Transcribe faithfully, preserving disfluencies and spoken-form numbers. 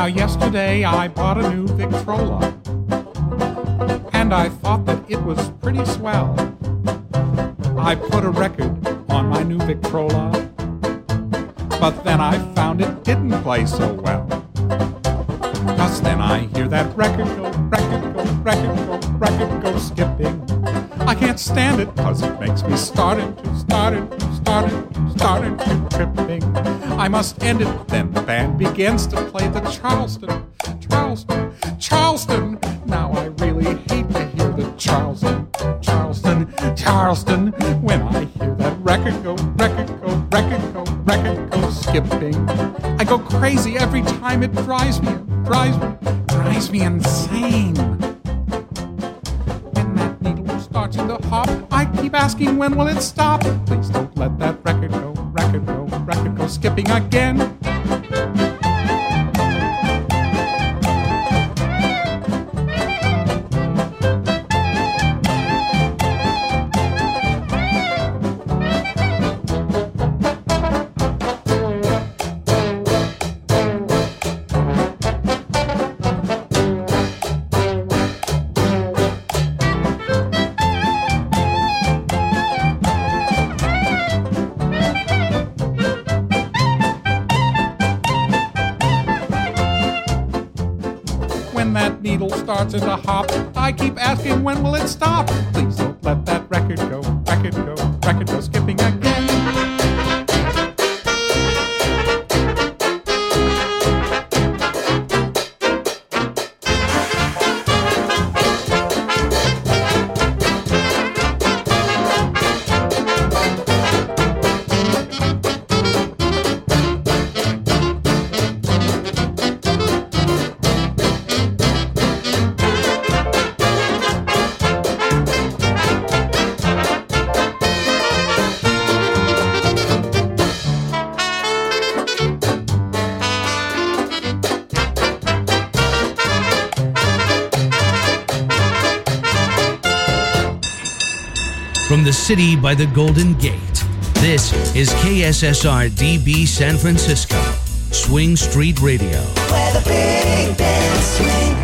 Now yesterday I bought a new Victrola, and I thought that it was pretty swell. I put a record on my new Victrola, but then I found it didn't play so well. Cause then I hear that record go, record go, record go, record go skipping. I can't stand it cause it makes me start into, start into, start into, start into tripping. I must end it, then the band begins to play the Charleston, Charleston, Charleston. Now I really hate to hear the Charleston, Charleston, Charleston. When I hear that record go, record go, record go, record go skipping. I go crazy every time. It drives me, drives me, drives me insane. When that needle starts to hop, I keep asking when will it stop. Please don't let that record go, record go, record go skipping again. Starts in the hop, I keep asking when will it stop. Please don't let that record go, record go, record go skipping again. From the city by the Golden Gate, this is K S S R D B San Francisco, Swing Street Radio. Where the big bands swing.